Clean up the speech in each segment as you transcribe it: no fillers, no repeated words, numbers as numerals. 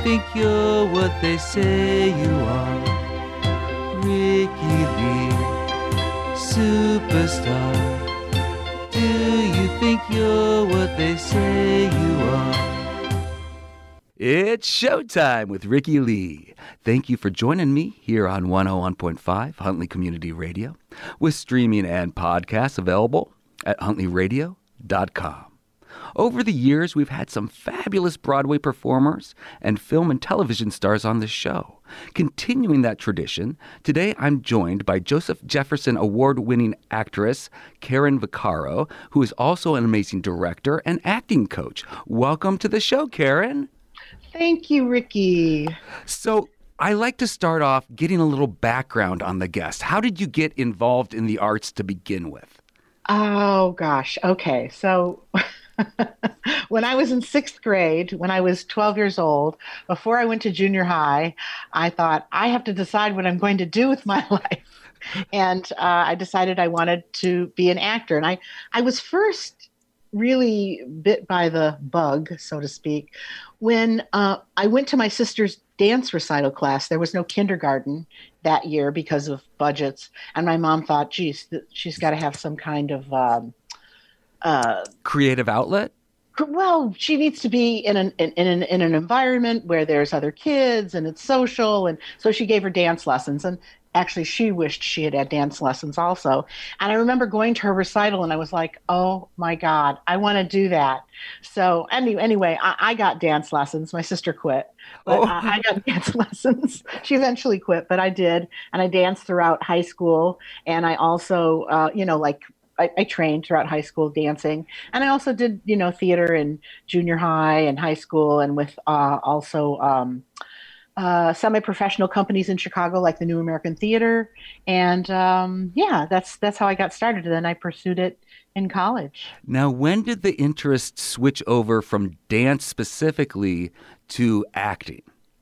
think you're what they say you are? Ricky Lee, superstar. Do you think you're what they say you are? It's showtime with Ricky Lee. Thank you for joining me here on 101.5 Huntley Community Radio, with streaming and podcasts available at huntleyradio.com. Over the years, we've had some fabulous Broadway performers and film and television stars on this show. Continuing that tradition, today I'm joined by Joseph Jefferson Award-winning actress Karen Vaccaro, who is also an amazing director and acting coach. Welcome to the show, Karen. Thank you, Ricky. So, I like to start off getting a little background on the guest. How did you get involved in the arts to begin with? Oh, gosh. Okay. So when I was in sixth grade, when I was 12 years old, before I went to junior high, I thought, I have to decide what I'm going to do with my life. And I decided I wanted to be an actor. And I was first really bit by the bug, so to speak, when I went to my sister's dance recital class. There was no kindergarten that year because of budgets. And my mom thought, geez, she's got to have some kind of creative outlet? Well, she needs to be in an environment where there's other kids and it's social. And so she gave her dance lessons. And actually, she wished she had had dance lessons also. And I remember going to her recital and I was like, oh my God, I want to do that. So anyway, I got dance lessons. My sister quit, but I got dance lessons. She eventually quit, but I did. And I danced throughout high school. And I also, I trained throughout high school dancing, and I also did, theater in junior high and high school, and with semi-professional companies in Chicago, like the New American Theater. And that's how I got started. And then I pursued it in college. Now, when did the interest switch over from dance specifically to acting?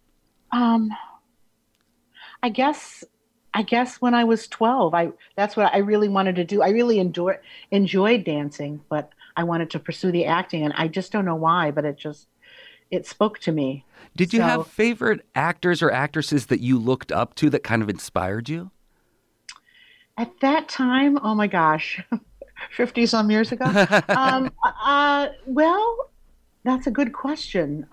I guess when I was 12, that's what I really wanted to do. I really enjoyed dancing, but I wanted to pursue the acting, and I just don't know why, but it spoke to me. Did you have favorite actors or actresses that you looked up to that kind of inspired you? At that time, oh my gosh, 50-some years ago? Well, that's a good question.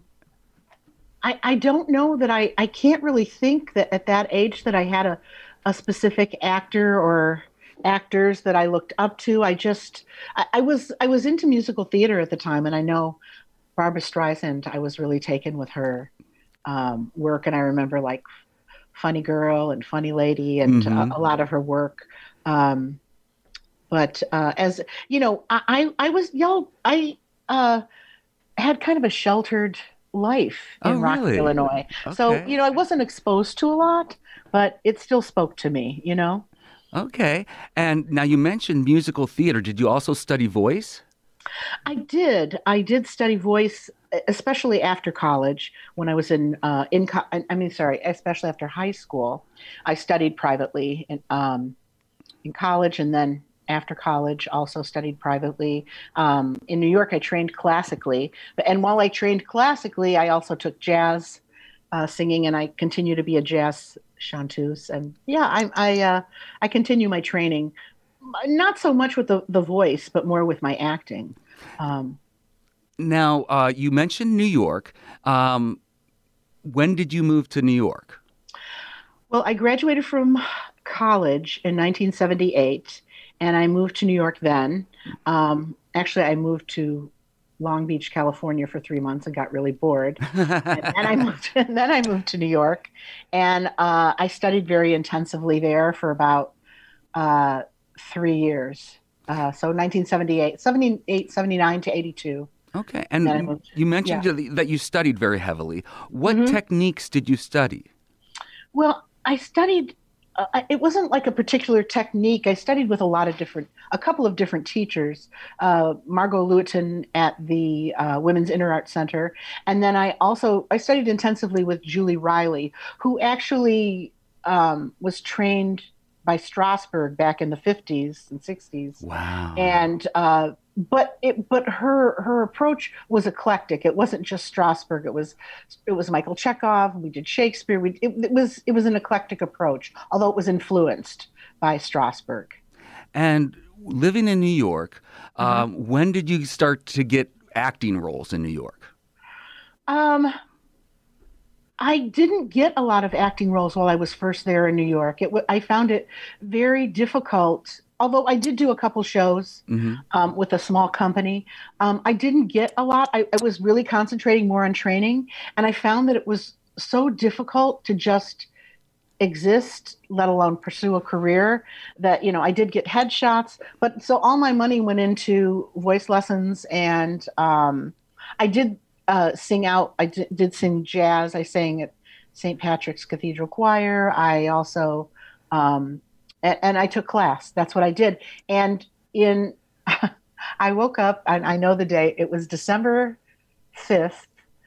I don't know that I can't really think that at that age that I had a specific actor or actors that I looked up to. I was into musical theater at the time, and I know Barbra Streisand, I was really taken with her work, and I remember like Funny Girl and Funny Lady and a lot of her work. But as you know, I had kind of a sheltered life in Rockford, Illinois. Okay. So, I wasn't exposed to a lot, but it still spoke to me, Okay. And now you mentioned musical theater. Did you also study voice? I did. I did study voice, especially after college when I was especially after high school. I studied privately in college, and then after college, also studied privately. In New York, I trained classically. And while I trained classically, I also took jazz singing, and I continue to be a jazz chanteuse. And I continue my training, not so much with the voice, but more with my acting. Now, you mentioned New York. When did you move to New York? Well, I graduated from college in 1978. And I moved to New York then. Actually, I moved to Long Beach, California for 3 months and got really bored. and then I moved to New York. And I studied very intensively there for about 3 years. So 78, 79 to 82. Okay. And you mentioned that you studied very heavily. What techniques did you study? Well, I studied... it wasn't like a particular technique. I studied with a couple of different teachers, Margot Lewitton at the Women's Inner Art Center. And then I studied intensively with Julie Riley, who actually was trained by Strasberg back in the 50s and 60s. Wow. And but her approach was eclectic. It wasn't just Strasberg. It was Michael Chekhov. We did Shakespeare. It was an eclectic approach, although it was influenced by Strasberg. And living in New York, when did you start to get acting roles in New York? I didn't get a lot of acting roles while I was first there in New York. I found it very difficult. Although I did do a couple shows with a small company, I didn't get a lot. I was really concentrating more on training, and I found that it was so difficult to just exist, let alone pursue a career, that, I did get headshots, but so all my money went into voice lessons, and I did sing out. I did sing jazz. I sang at St. Patrick's Cathedral Choir. I also, and I took class. That's what I did. And I woke up, and I know the day, it was December 5th,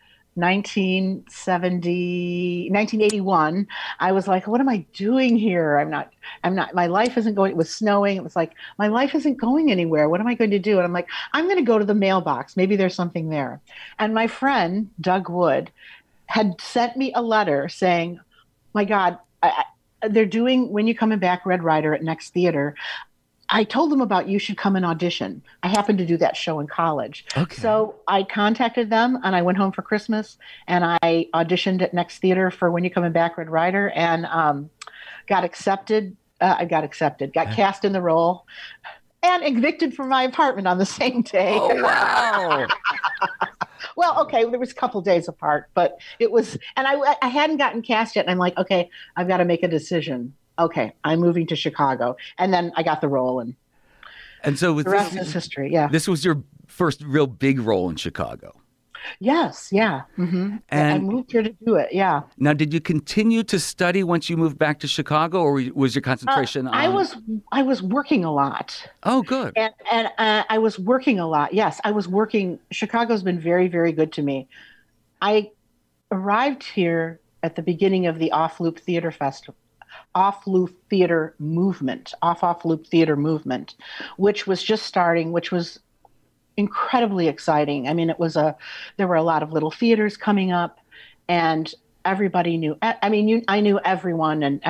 1981. I was like, what am I doing here? I'm not, my life isn't going, it was snowing. It was like, my life isn't going anywhere. What am I going to do? And I'm like, I'm going to go to the mailbox. Maybe there's something there. And my friend, Doug Wood, had sent me a letter saying, my God, they're doing When You Coming Back, Red Ryder at Next Theater. I told them about you should come and audition. I happened to do that show in college. Okay. So I contacted them, and I went home for Christmas, and I auditioned at Next Theater for When You Coming Back, Red Ryder, and got accepted. Got cast in the role, and evicted from my apartment on the same day. Oh, wow. Well, okay, there was a couple days apart, but it was, and I hadn't gotten cast yet, and I'm like, okay, I've got to make a decision. Okay, I'm moving to Chicago. And then I got the role, and so with the rest is history, yeah. This was your first real big role in Chicago. Yes, yeah. Mm-hmm. And I moved here to do it, yeah. Now, did you continue to study once you moved back to Chicago, or was your concentration on... I was working a lot. Oh, good. And I was working a lot, yes. I was working. Chicago's been very, very good to me. I arrived here at the beginning of the Off-Loop Theater Festival. Off-Loop Theater movement, Off-Loop Theater movement, which was just starting, which was incredibly exciting. I mean, there were a lot of little theaters coming up, and everybody knew. I mean, I knew everyone, and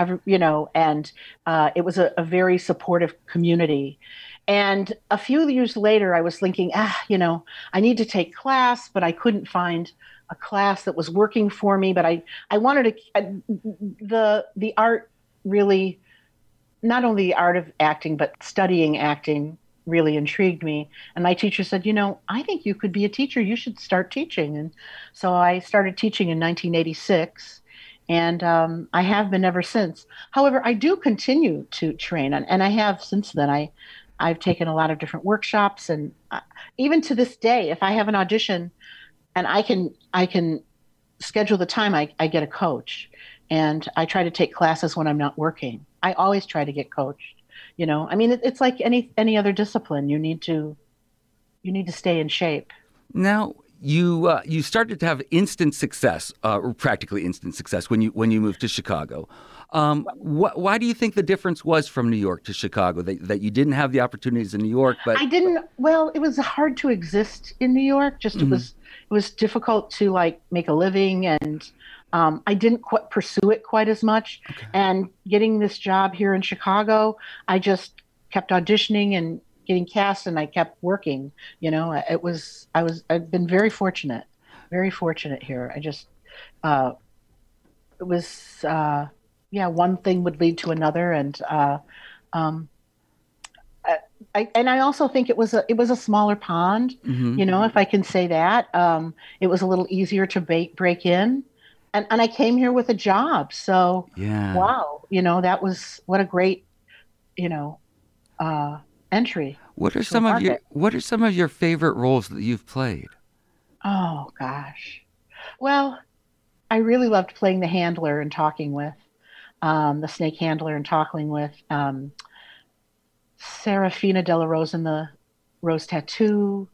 it was a very supportive community. And a few years later, I was thinking, I need to take class, but I couldn't find a class that was working for me. But I wanted the art. Really, not only the art of acting, but studying acting really intrigued me. And my teacher said, I think you could be a teacher. You should start teaching. And so I started teaching in 1986, and I have been ever since. However, I do continue to train, and I have since then. I've taken a lot of different workshops, and even to this day, if I have an audition and I can schedule the time, I get a coach. And I try to take classes when I'm not working. I always try to get coached. I mean, it's like any other discipline. You need to stay in shape. Now, you started to have instant success, or practically instant success, when you moved to Chicago. Why do you think the difference was from New York to Chicago? That you didn't have the opportunities in New York, but I didn't. Well, it was hard to exist in New York. Just it was difficult to make a living, and I didn't quite pursue it quite as much. Okay. And getting this job here in Chicago, I just kept auditioning and getting cast, and I kept working. I've been very fortunate here. I just, it was, one thing would lead to another. And, I also think it was a smaller pond, if I can say that. It was a little easier to break in. And I came here with a job. So, yeah. Wow, that was what a great, entry. What are some of your favorite roles that you've played? Oh, gosh. Well, I really loved playing the handler and talking with, the snake handler and talking with Serafina de la Rose in The Rose Tattoo,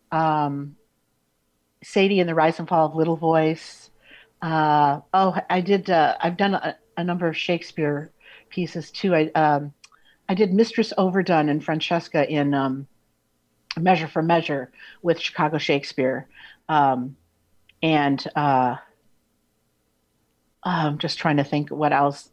Sadie in The Rise and Fall of Little Voice. I did. I've done a number of Shakespeare pieces too. I did Mistress Overdone and Francesca in Measure for Measure with Chicago Shakespeare. And I'm just trying to think what else.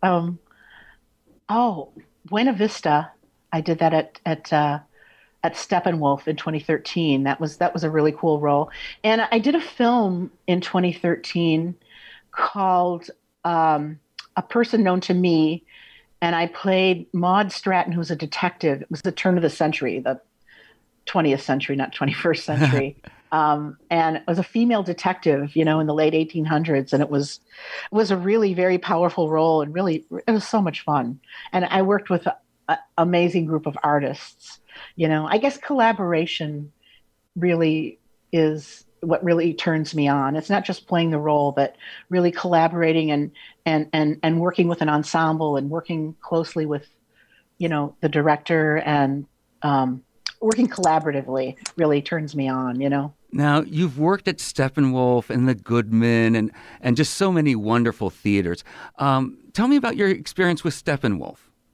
Buena Vista. I did that at Steppenwolf in 2013. That was a really cool role. And I did a film in 2013 called A Person Known to Me, and I played Maud Stratton, who was a detective. It was the turn of the century, the 20th century, not 21st century. And it was a female detective, in the late 1800s, and it was a really very powerful role, and really it was so much fun. And I worked with an amazing group of artists. I guess collaboration really is what really turns me on. It's not just playing the role, but really collaborating and working with an ensemble and working closely with, the director, and working collaboratively really turns me on, Now, you've worked at Steppenwolf and the Goodman and just so many wonderful theaters. Tell me about your experience with Steppenwolf.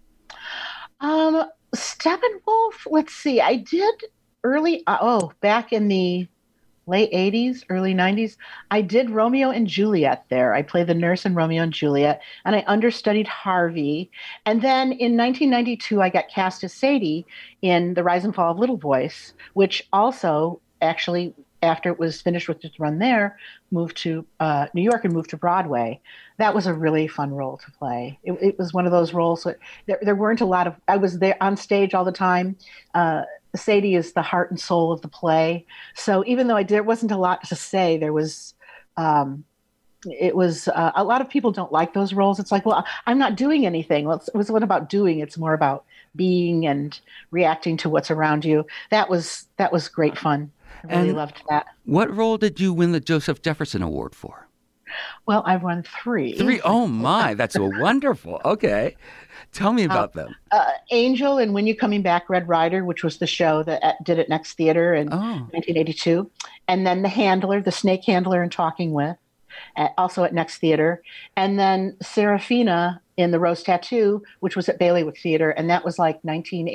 Steppenwolf, let's see. I did back in the late 80s, early 90s, I did Romeo and Juliet there. I played the nurse in Romeo and Juliet, and I understudied Harvey. And then in 1992, I got cast as Sadie in The Rise and Fall of Little Voice, which also actually, after it was finished with its run there, moved to New York and moved to Broadway. That was a really fun role to play. It was one of those roles that there weren't a lot of, I was there on stage all the time. Sadie is the heart and soul of the play. So even though there wasn't a lot to say, there was, it was, a lot of people don't like those roles. It's like, well, I'm not doing anything. Well, it wasn't about doing, it's more about being and reacting to what's around you. That was great fun. I really loved that. What role did you win the Joseph Jefferson Award for? Well, I've won 3. 3? Oh my, that's wonderful. Okay. Tell me about them. Angel and When You Coming Back, Red Ryder, which was the show that did at Next Theater in 1982. And then The Handler, the snake handler in Talking With, also at Next Theater. And then Serafina in The Rose Tattoo, which was at Bailiwick Theater. And that was like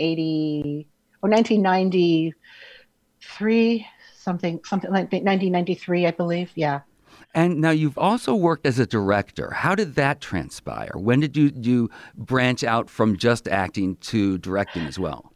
1993, something like 1993, I believe. Yeah. And now you've also worked as a director. How did that transpire? When did you branch out from just acting to directing as well?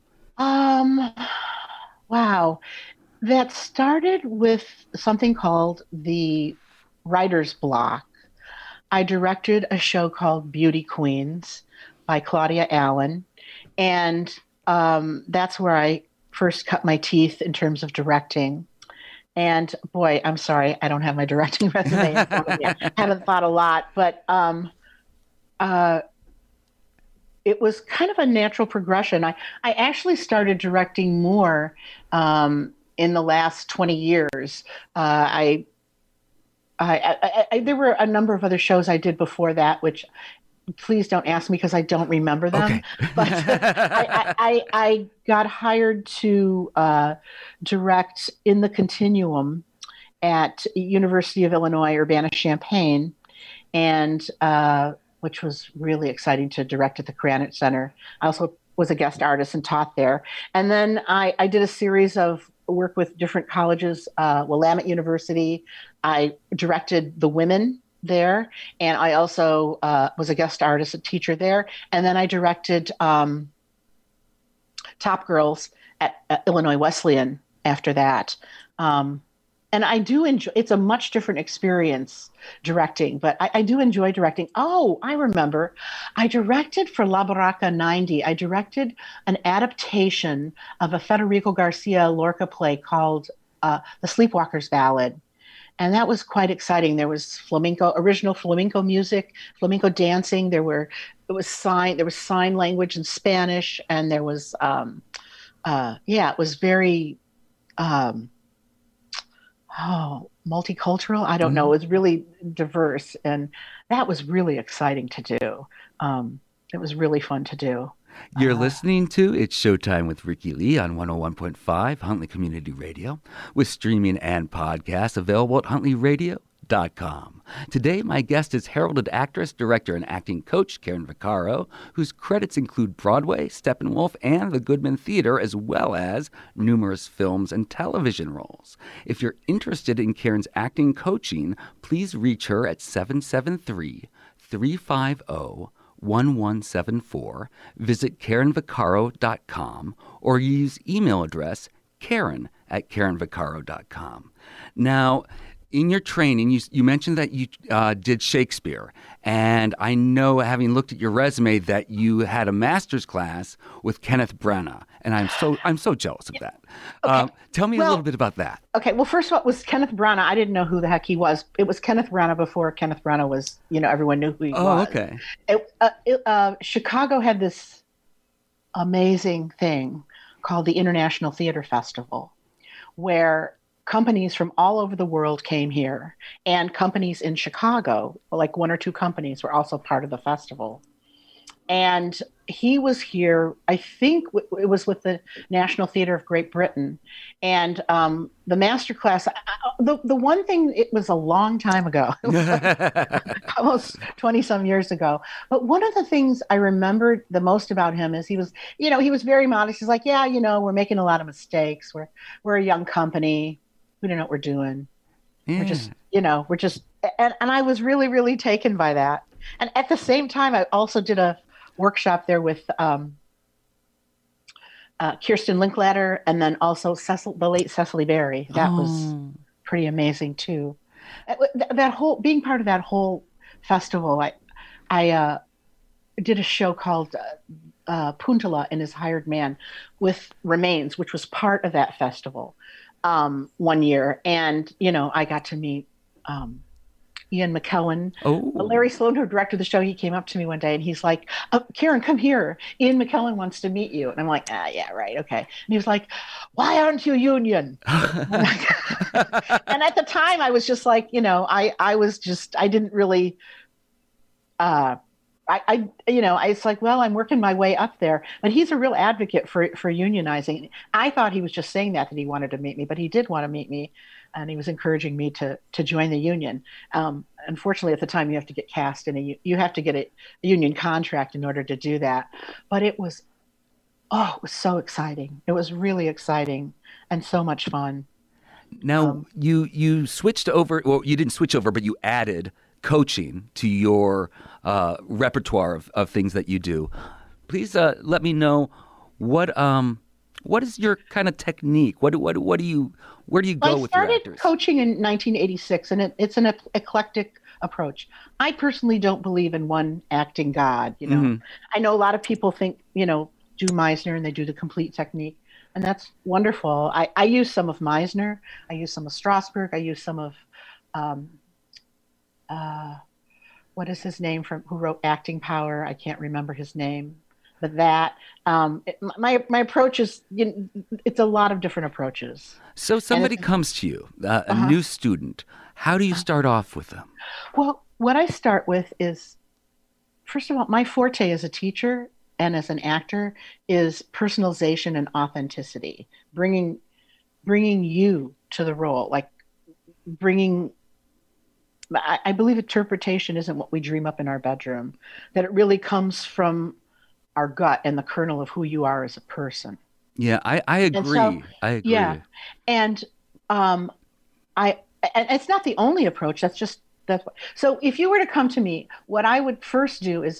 Wow. That started with something called the Writer's Block. I directed a show called Beauty Queens by Claudia Allen. And that's where I first cut my teeth in terms of directing. And boy, I'm sorry, I don't have my directing resume in front of me. I haven't thought a lot, but it was kind of a natural progression. I actually started directing more in the last 20 years. There were a number of other shows I did before that, which please don't ask me because I don't remember them. Okay. But I got hired to direct In the Continuum at University of Illinois Urbana-Champaign, and which was really exciting to direct at the Krannert Center. I also was a guest artist and taught there. And then I did a series of work with different colleges. Willamette University, I directed The Women there, and I also was a guest artist, a teacher there, and then I directed Top Girls at Illinois Wesleyan after that. And I do enjoy, it's a much different experience directing, but I do enjoy directing. Oh, I remember, I directed for La Barraca 90, I directed an adaptation of a Federico Garcia Lorca play called The Sleepwalker's Ballad. And that was quite exciting. There was original flamenco music, flamenco dancing. There was sign language in Spanish, and there was, it was very, multicultural. I don't know. It was really diverse, and that was really exciting to do. It was really fun to do. You're listening to It's Showtime with Ricky Lee on 101.5 Huntley Community Radio, with streaming and podcasts available at huntleyradio.com. Today, my guest is heralded actress, director, and acting coach Karen Vaccaro, whose credits include Broadway, Steppenwolf, and the Goodman Theater, as well as numerous films and television roles. If you're interested in Karen's acting coaching, please reach her at 773-350-1174, visit KarenVaccaro.com, or use email address Karen@KarenVaccaro.com. Now, in your training, you mentioned that you did Shakespeare, and I know, having looked at your resume, that you had a master's class with Kenneth Branagh, and I'm so jealous of that. Okay. Tell me a little bit about that. Okay, well, first of all, it was Kenneth Branagh. I didn't know who the heck he was. It was Kenneth Branagh before Kenneth Branagh was, everyone knew who he was. Oh, okay. Chicago had this amazing thing called the International Theater Festival, where companies from all over the world came here, and companies in Chicago, like one or two companies, were also part of the festival. And he was here, I think it was with the National Theatre of Great Britain. And the master class, the one thing, it was a long time ago, it was like almost 20 some years ago. But one of the things I remembered the most about him is he was very modest. He's like, we're making a lot of mistakes. We're a young company. We don't know what we're doing. Yeah. We're just, and I was really, really taken by that. And at the same time, I also did a workshop there with Kirsten Linklater, and then also the late Cecily Berry. That was pretty amazing too. That whole, being part of that whole festival, I did a show called Puntala and His Hired Man with Remains, which was part of that festival. One year, and I got to meet Ian McKellen. Larry Sloan, who directed the show, he came up to me one day and he's like, Karen, come here. Ian McKellen wants to meet you. And I'm like, yeah, right, okay. And he was like, why aren't you union? And at the time, I was just like, I didn't really. It's like, well, I'm working my way up there. But he's a real advocate for unionizing. I thought he was just saying that he wanted to meet me, but he did want to meet me, and he was encouraging me to join the union. Unfortunately, at the time, you have to get cast in you have to get a union contract in order to do that. But it was so exciting. It was really exciting and so much fun. Now, you switched over. Well, you didn't switch over, but you added coaching to your repertoire of things that you do. Please let me know what is your kind of technique? Where do you go with your actors? I started coaching in 1986, and it's an eclectic approach. I personally don't believe in one acting God. Mm-hmm. I know a lot of people think do Meisner and they do the complete technique, and that's wonderful. I use some of Meisner, I use some of Strasberg, I use some of what is his name who wrote Acting Power? I can't remember his name, but that my approach is it's a lot of different approaches. So somebody comes to you, a new student. How do you start off with them? Well, what I start with is, first of all, my forte as a teacher and as an actor is personalization and authenticity, bringing you to the role, like bringing. I believe interpretation isn't what we dream up in our bedroom, that it really comes from our gut and the kernel of who you are as a person. Yeah, I agree. I agree. Yeah. And and it's not the only approach. So if you were to come to me, what I would first do is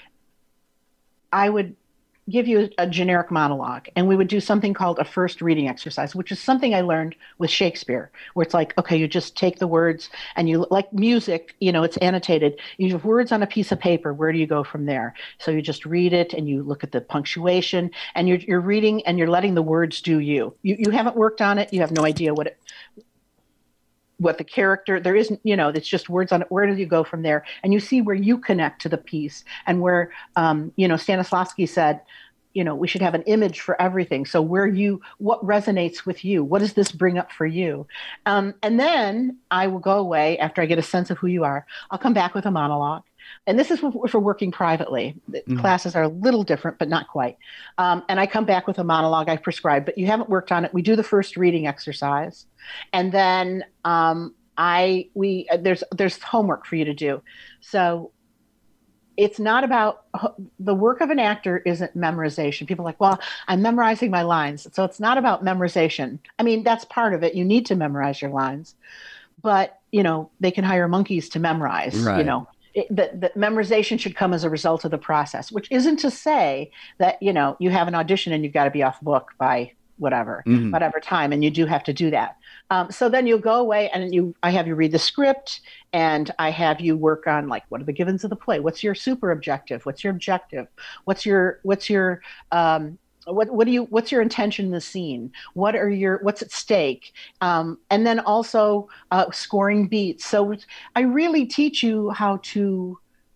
I would give you a generic monologue, and we would do something called a first reading exercise, which is something I learned with Shakespeare, where it's like, okay, you just take the words and you, like music, it's annotated. You have words on a piece of paper. Where do you go from there? So you just read it and you look at the punctuation, and you're reading and you're letting the words do you. You haven't worked on it. You have no idea what the character, there isn't, it's just words on it. Where do you go from there? And you see where you connect to the piece, and where, Stanislavski said, we should have an image for everything. So what resonates with you? What does this bring up for you? And then I will go away after I get a sense of who you are. I'll come back with a monologue. And this is for working privately. Classes are a little different, but not quite. And I come back with a monologue I prescribe, but you haven't worked on it. We do the first reading exercise. And then there's homework for you to do. So it's not about the work of an actor isn't memorization. People are like, well, I'm memorizing my lines. So it's not about memorization. I mean, that's part of it. You need to memorize your lines, but they can hire monkeys to memorize, Right. The memorization should come as a result of the process, which isn't to say that, you have an audition and you've got to be off book by whatever time. And you do have to do that. So then you'll go away and I have you read the script and I have you work on like, what are the givens of the play? What's your super objective? What's your objective? What's your what's your intention in the scene? What's at stake? And then also scoring beats. So I really teach you how to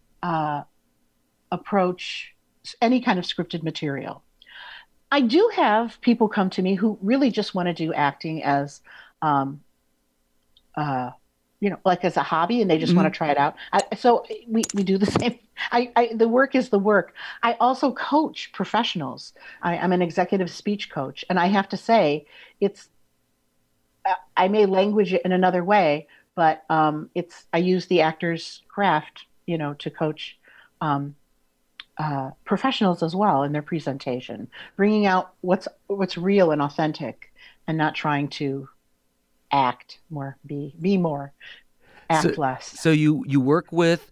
approach any kind of scripted material. I do have people come to me who really just want to do acting as, like as a hobby, and they just want to try it out. So we do the same. The work is the work. I also coach professionals. I'm an executive speech coach, and I have to say, I may language it in another way, but I use the actor's craft, to coach professionals as well in their presentation, bringing out what's real and authentic, and not trying to act more, be more, act less. So you work with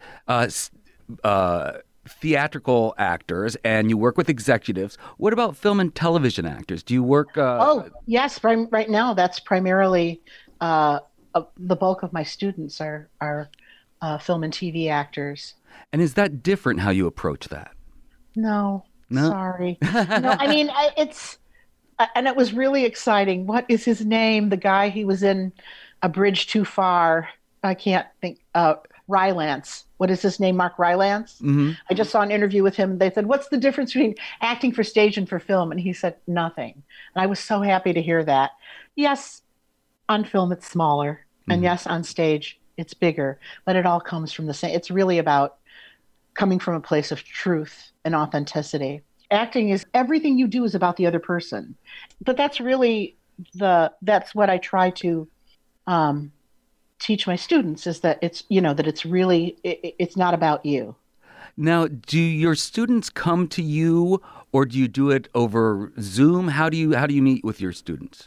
theatrical actors and you work with executives. What about film and television actors? Do you work? Yes. Right now, that's primarily the bulk of my students are film and TV actors. And is that different how you approach that? No? Sorry. No, I mean, and it was really exciting. What is his name? The guy, he was in A Bridge Too Far. I can't think. Rylance. What is his name? Mark Rylance. Mm-hmm. I just saw an interview with him. They said, what's the difference between acting for stage and for film? And he said, nothing. And I was so happy to hear that. Yes, on film, it's smaller. Mm-hmm. And yes, on stage, it's bigger. But it all comes from the same. It's really about coming from a place of truth and authenticity. Acting is everything you do is about the other person. But that's really that's what I try to teach my students, is that it's, that it's really, it's not about you. Now, do your students come to you or do you do it over Zoom? How do you meet with your students?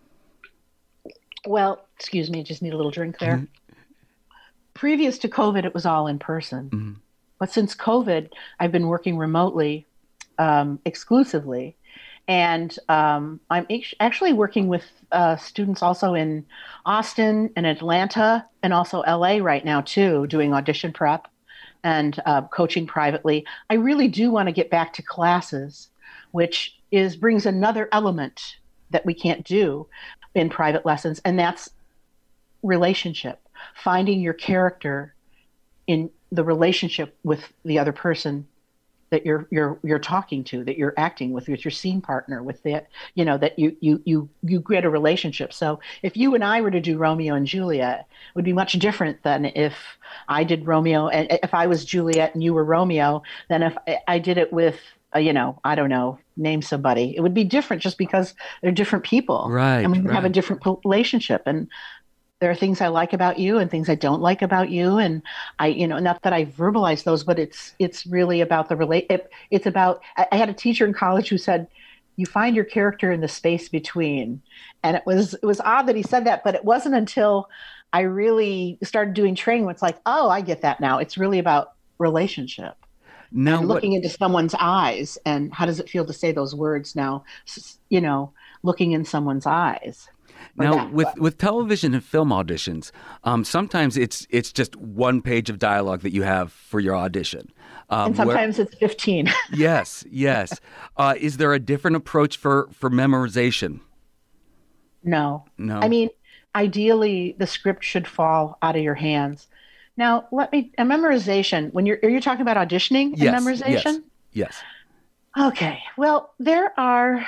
Well, excuse me, I just need a little drink there. Mm-hmm. Previous to COVID, it was all in person. Mm-hmm. But since COVID, I've been working remotely exclusively. And I'm actually working with students also in Austin and Atlanta and also LA right now, too, doing audition prep and coaching privately. I really do want to get back to classes, which brings another element that we can't do in private lessons, and that's relationship, finding your character in the relationship with the other person that you're talking to, that you're acting with your scene partner, with that you get a relationship. So if you and I were to do Romeo and Juliet, it would be much different than if I did Romeo, and if I was Juliet and you were Romeo, than if I did it with I don't know, name somebody. It would be different just because they're different people, right? And we have a different relationship. And there are things I like about you and things I don't like about you. And I, not that I verbalize those, but it's really about it's about, I had a teacher in college who said, you find your character in the space between. And it was odd that he said that, but it wasn't until I really started doing training where it's like, oh, I get that now. It's really about relationship. Now, and looking into someone's eyes, and how does it feel to say those words now, looking in someone's eyes. Now, with television and film auditions, sometimes it's just one page of dialogue that you have for your audition. And sometimes it's 15. Yes. Is there a different approach for memorization? No. I mean, ideally, the script should fall out of your hands. Now, memorization, are you talking about auditioning and memorization? Yes. Okay. Well, there are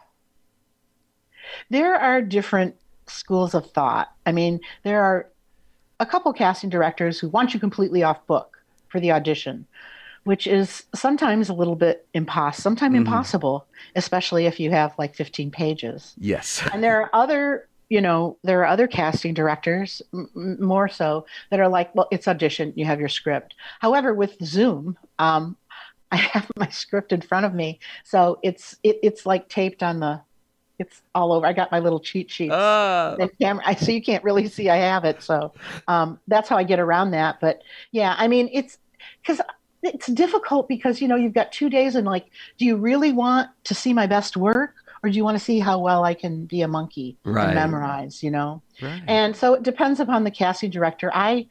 different schools of thought. I mean, there are a couple casting directors who want you completely off book for the audition, which is sometimes a little bit impossible, especially if you have like 15 pages. Yes. And there are other there are other casting directors, more so, that are like, well, it's audition, you have your script. However, with Zoom, I have my script in front of me, so it's like taped on it's all over. I got my little cheat sheets. And camera, so you can't really see I have it. So that's how I get around that. But yeah, I mean, it's because it's difficult because, you've got 2 days and like, do you really want to see my best work? Or do you want to see how well I can be a monkey and memorize, Right. And so it depends upon the casting director. I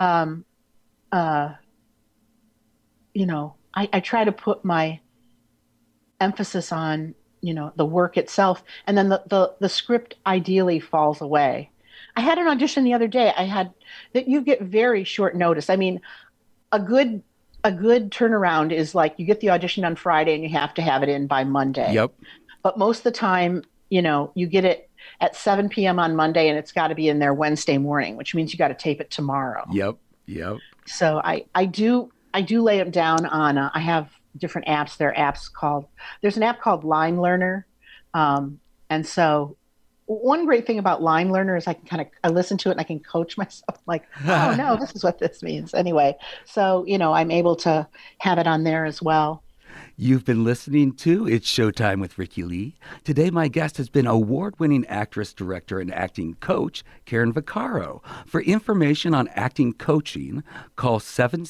try to put my emphasis on, the work itself, and then the script ideally falls away. I had an audition the other day. That you get very short notice. I mean, a good turnaround is like you get the audition on Friday and you have to have it in by Monday. Yep. But most of the time, you get it at 7 p.m. on Monday and it's got to be in there Wednesday morning, which means you got to tape it tomorrow. Yep. So I do lay them down on, I have different apps. There's an app called Line Learner. And so one great thing about Line Learner is I listen to it and I can coach myself like, oh no, this is what this means. Anyway, so, I'm able to have it on there as well. You've been listening to It's Showtime with Ricki Lee. Today, my guest has been award-winning actress, director, and acting coach, Karen Vaccaro. For information on acting coaching, call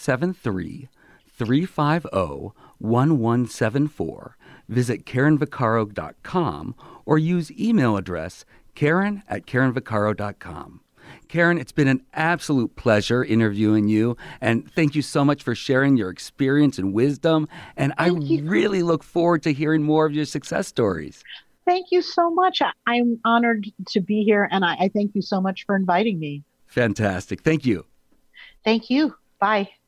773-350-1174. Visit KarenVaccaro.com or use email address Karen@KarenVaccaro.com. Karen, it's been an absolute pleasure interviewing you, and thank you so much for sharing your experience and wisdom. And I really look forward to hearing more of your success stories. Thank you so much. I'm honored to be here, and I thank you so much for inviting me. Fantastic. Thank you. Thank you. Bye.